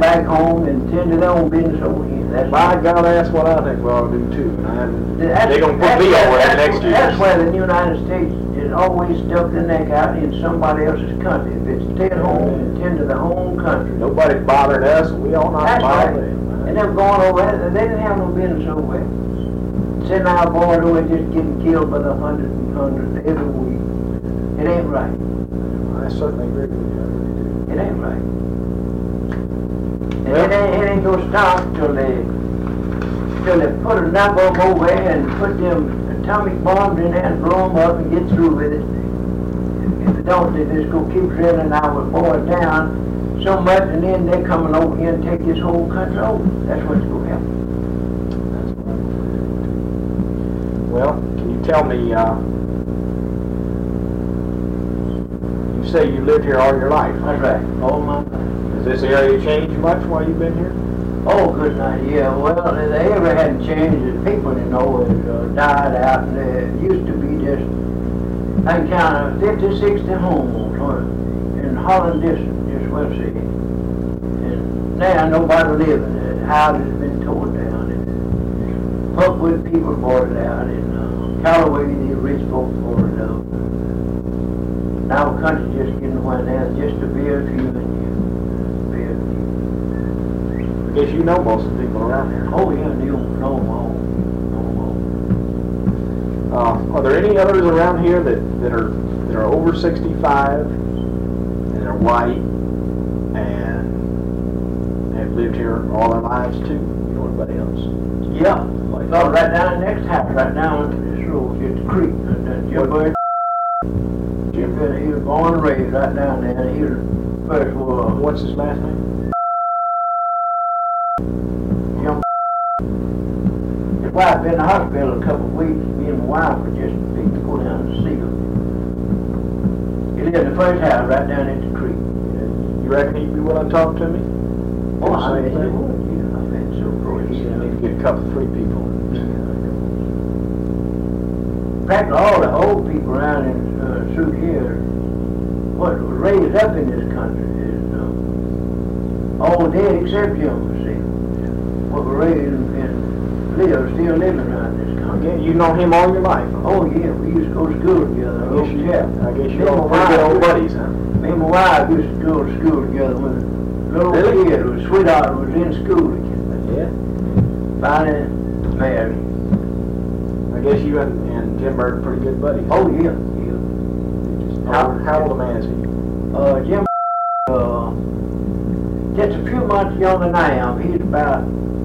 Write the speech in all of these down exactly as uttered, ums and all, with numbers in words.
back home and tend to their own business over here. That's By God, that's what I think we ought to do too. And I, That's- they're going to put that's me where- over there that's- next year. That's where the United States is always stuck their neck out in somebody else's country. If it's stay at home and tend to their own country. Nobody's bothering us, and we all not That's right. bothering them. And them going over there, they didn't have no business over there. Sitting our boys over there just getting killed by the hundreds and hundreds every week. It ain't right. I certainly agree with you. I really do. It ain't right. And it ain't, it ain't gonna stop till they, till they put a number of them over there and put them atomic bombs in there and blow them up and get through with it. If they don't, they just gonna keep drilling our boys down so much, and then they're coming over here and take this whole country over. That's what's gonna happen. That's what I'm gonna do. Well, can you tell me, uh, you say you lived here all your life, That's right. All my life. Has this area changed much while you've been here? Oh, good night. Yeah, well, the area hadn't changed. The people, you know, had uh, died out, and there used to be just, I can count uh, fifty, sixty homes uh, in Holland District, just West City. And now nobody living there. The houses have been torn down, and Buckwood people bought it out, and uh, Callaway, the rich folk bought it out. Now the country's just getting away now, just to be a few in here. Be a few. I guess you know most of the people around here. Oh, yeah, no, no more, no more. Uh, are there any others around here that, that are that are over sixty-five and are white and have lived here all their lives too? You know anybody else? Yeah, like, oh, right down the next house, right down this road, it's the creek, right down Jim Bird. Jim Bird, he was born and raised right down there, and he was first was, What's his last name? Jim. His wife been in the hospital a couple of weeks, me and my wife were just picked to go down to see her. He lived in the first house right down at the creek. You reckon he'd be willing to talk to me? Oh, I Same bet he thing? would, yeah, I bet so, for I you. need to get a couple, three people. Practically all the old people around in uh, through here, what was raised up in this country is uh, all dead except Jim, see. What were raised and live, still living around this country. Again, you've known him all your life. Huh? Oh yeah, we used to go to school together. I old guess you, chap. I guess Me you're and all my pretty good wife- old buddies, huh? Me and my wife used to go to school together when the little Really? kid was sweetheart was in school again. Yeah. Finally married. I guess you and, and Jim Bird are pretty good buddies. Oh yeah, yeah. How, how old a man is he? Uh, Jim, uh, just a few months younger than I am. He's about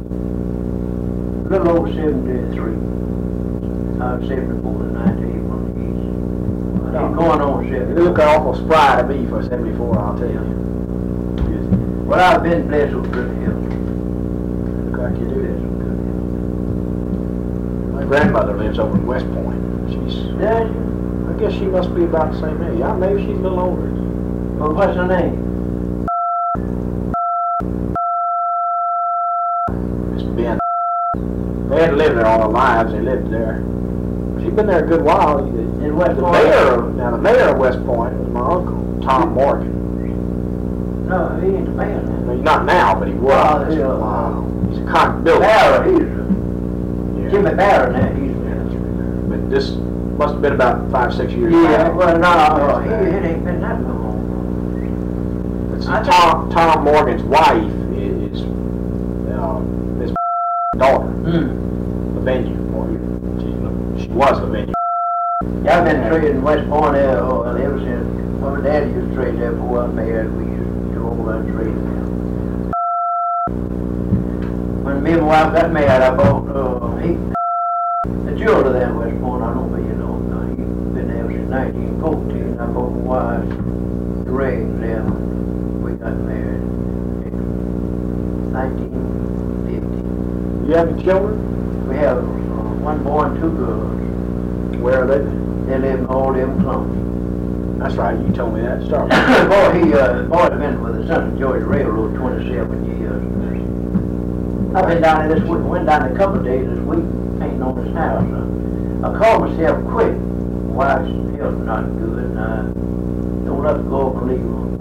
a little over seventy-three. I'm seventy-four tonight, one of these. He's going on You seventy. look awful spry to me for seventy-four, I'll tell you. Well, I've been blessed with good health. Look like you do. Blessed with good My grandmother lives over in West Point. She's, health. Does you? I guess she must be about the same age. Yeah, maybe she's a little older. Well, what's her name? Miss Ben. They hadn't lived there all their lives. They lived there. She's been there a good while. The, In West the Point? mayor, of- now the mayor of West Point was my uncle, Tom Morgan. No, he ain't the mayor I now. mean, not now, but he was Oh, for yeah. a while. He's a con builder. Barra, he's, uh, Yeah. Jimmy Barra now, he's. But this must have been about five, six years Yeah, back. well, no, he, it ain't been that long. But see, I Tom, Tom Morgan's wife is uh, his daughter, Hmm. Lavinia Morgan. She, she was Lavinia. Yeah, I've been trading West Point there, oh, well, ever since, well, my daddy used to trade there before I married, we used to do all that trading there. When me and my wife got married, I bought, uh, he, the jeweler there in West Point, I don't know if you know, no, he's been there since nineteen fourteen, I bought my wife's rings there when we got married in nineteen fifty. You have any children? We have uh, one boy and two girls. Where are they? They live in all them clumps. That's right, you told me that to start with. boy, he, uh, boy's been with the Central Georgia Railroad twenty-seven years. I've been down there this week, went down there a couple of days this week, painting on this house. Uh, I called myself quick. Wife's health not good, and I don't let her go up and leave her.